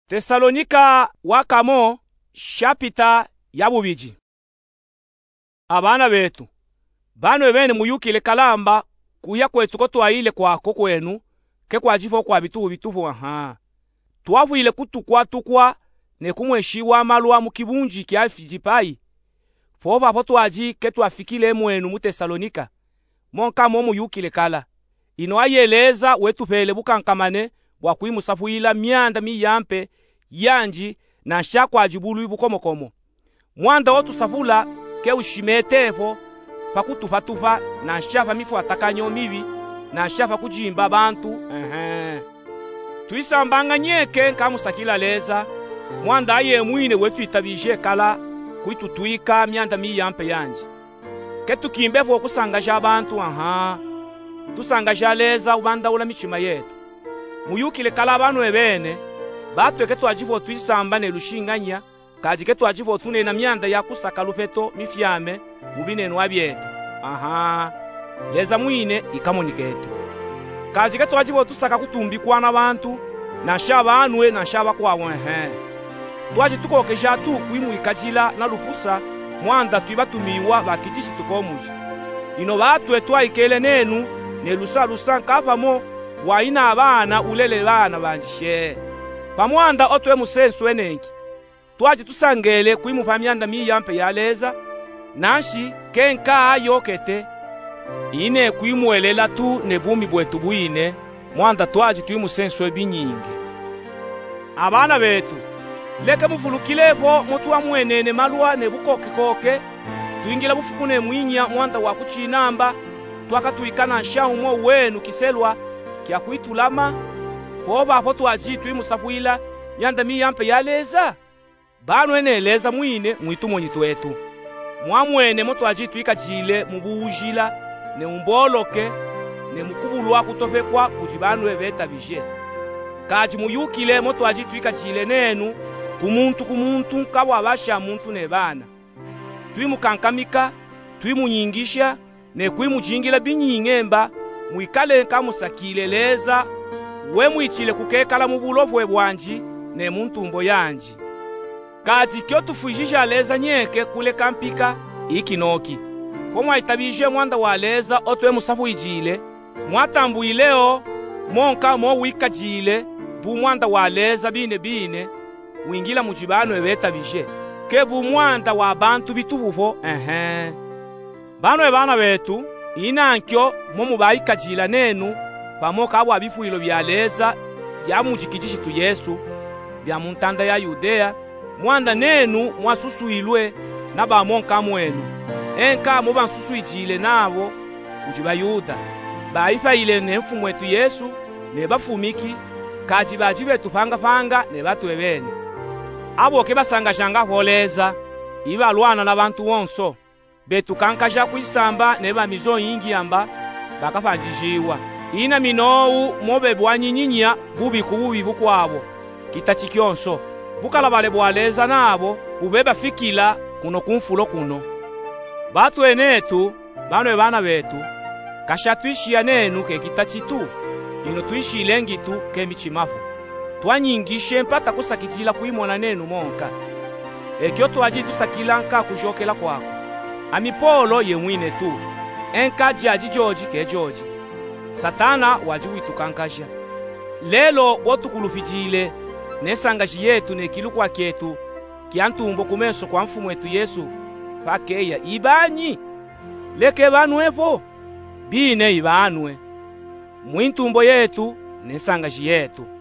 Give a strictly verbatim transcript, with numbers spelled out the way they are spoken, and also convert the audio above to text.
Tesalonika wakamo shapita ya bubiji. Abana betu bano bene muyukile kalamba kuya kwetu ko twaile kwako kwenu ke kwajifo kwa bitubu bitubu aha twavuile kutukwa tukwa ne kumweshiwa amalwa mu kibunji kya Filipai fova apo twaji ke twafikile mwenu mu Tesalonika monka mo muyukile kala ino ayeleza wetu pele bukankamane bwa kuimusafuila myanda miyampe yanji na shakwa ajibulu ibukomokomo mwanda wotu safula ke ushimetefo pakutufatufa na shafa mifu atakanyo mibi na shafa kujimba bantu ehe tuisambanga nyeke nkamusakila leza mwanda aye mwine wetu itabije kala kuitutwika myanda miyampe yanji ke tukimbefo kusangaja abantu aha tusangaja leza ubanda ula michima yetu muyukile kala banu ebene batwe ke twajifo tuisamba ne lushinganya kaji ke twajifo tune na myanda ya kusaka lufeto mifyame mubinenu wabyetu aha leza mwine ikamoniketu kaji ke twajifo tusaka kutumbikwa n'abantu na shabanwe na shaba kwawe ehe twaje tukokeja tu kuimwikajila na lufusa mwanda twibatumiwa bakitishi tukomuji ino batwe twaikele nenu ne lusa lusa nkavamo waina abana ulele bana banjishe pamwanda otwe musensu enenki twaje tusangele kuimupa myanda miyampe yaleza nashi kenka ayokete ine kuimwelela tu ne bumi bwetu bwine mwanda twaje tuimusensu ebinyinge abana betu leke mufulukilevo mutu amwenene malwa ne bukoke koke tuingila bufukune mwinya mwanda wa kuchinamba twakatuikana shahu mo wenu kiselwa kya kuitulama pova apo twaji tuimusafuila myanda miyampe yaleza bano eneleza mwine mwitumoni twetu mwamwene motwaji tuikajile mubujila ne umboloke ne mukubulwa kutofekwa kujibanu ebeta bije kaji muyukile motwaji tuikajile nenu kumuntu kumuntu kabwa basha muntu ne bana tuimukankamika tuimunyingisha ne kuimujingila binyingemba mwikale nkamusakile leza we mwichile kukekala mubulovwe bwanji ne muntumbo yanji kati kyo tufujisha leza nyeke kule kampika ikinoki pomwa itabije mwanda wa leza otwe musafu ijile mwatambuileo monka mo wikajile bu mwanda wa leza bine bine wingila mujibano ebeta bije ke bu mwanda wa bantu bitubufo ehe bano ebana betu inankyo momu baikajila nenu pamoka abo abifuilo byaleza byamujikijisha tu Yesu bya muntanda ya Yudea mwanda nenu mwasusuilwe na bamonka mwenu enka mo bansusuijile nabo kujiba Yuda baifa ile nemfumu wetu Yesu ne bafumiki kaji bajibe tupanga panga ne batwebene abo ke basanga shanga holeza ibalwana nabantu wonso betu kankaja kuisamba ne bamizo yingi yamba bakafanjishiwa ina minowu mobe bwanyinyinya bubi kububi bukwabo kitachikyonso bukala bale bwaleza nabo bubeba fikila kuno kumfulo kuno batu enetu bano bana betu kashatwishia nenu ke kitachitu ino tuishilengi tu ke michimafu twanyingishe mpata kusakitila kuimona nenu monka ekyo twaji tusakila nka kujokela kwako amipolo ye mwine tu enka jaji joji ke joji satana wajiwi tukankasha lelo wotukulufijile nesangaji yetu nekilukwa ketu kiantumbo kumeso kwa mfumu wetu Yesu pakeya ibanyi leke banwevo bine ibanwe mwintumbo yetu nesangaji yetu